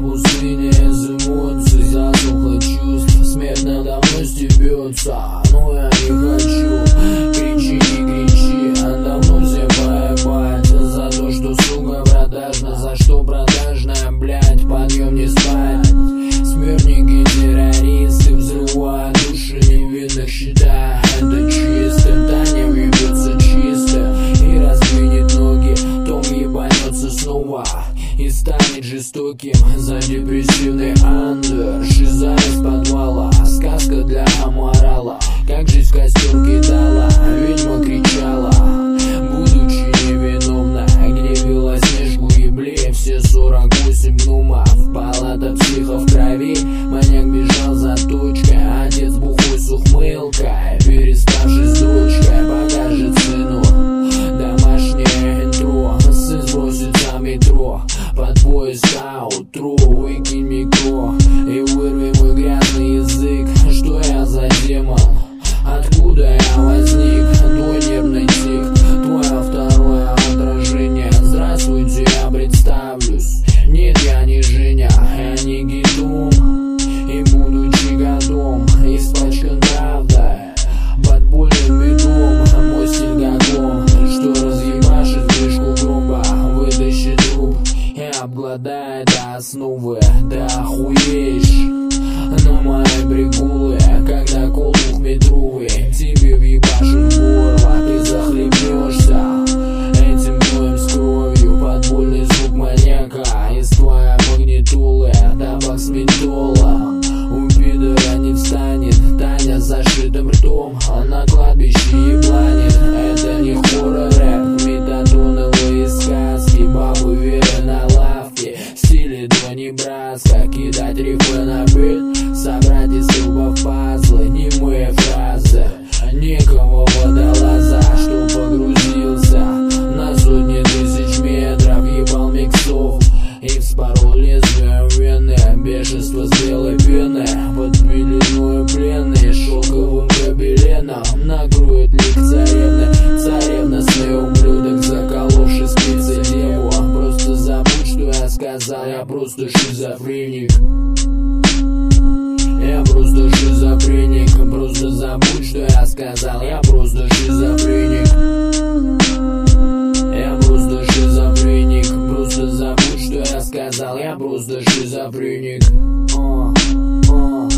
пустыне из эмоций, засуха чувств, смерть надо мной стебется, но я не хочу. Кричи, не кричи, давно все поебать за то, что сука продажна, за что продажная, блять, подъем не спать. Смертники, террористы взрывают души невинных, считая это чистым. Таня въебется чисто и раздвинет ноги, Том ебанется снова и станет жестоким за депрессивный андер. Шиза из подвала, сказка для аморала, как жизнь в костер кидала, ведьма кричала, будучи невиновна, где Белоснежку ебли все 48 гномов. Палата психов в крови, маньяк бежал за точкой, отец бухой с ухмылкой, переставший с дочкой, покажет сыну домашнее интро. Сын сбросится в метро под поезд аутро, выкинь микро и вырви мой грязный язык. Что я за демон? Откуда я возник? Твой нервный тик, твое второе отражение. Здравствуйте, я представлюсь. Нет, я не Женя, я не Гидом. И будучи годом, испачкан правдой, под больным бедом, мой стиль готов, что разъебашит крышку гроба, вытащит труп и обгладает до основы. Да охуеешь на мои приколы, когда кол двухметровый тебе въебашит в горло, ты захлебнешься этим боем с кровью под больный звук маньяка из твоей магнитолы. Табак с ментолом у пидора не встанет, Таня с зашитым ртом, а на кладбище ебланит. Это не хоррор-рэп, метадоновые сказки, бабы веры на лавке, в стиле до Небраска, кидать рифы на бит, собрать из трубов пазлы, немые фразы, некого водолаза, что погрузился на сотни тысяч метров, ебал миксов и вспорол лезвие вены. Бешенство с белой пены, под пеленою пленный, шелковым гобеленом накроет лик царевны. Царевностный ублюдок, заколовший спицы деву. Просто забудь, что я сказал, я просто шизофреник. Я просто шизофреник, просто забудь, что я сказал, я просто шизофреник. Я просто шизофреник, просто забудь, что я сказал, я просто шизофреник.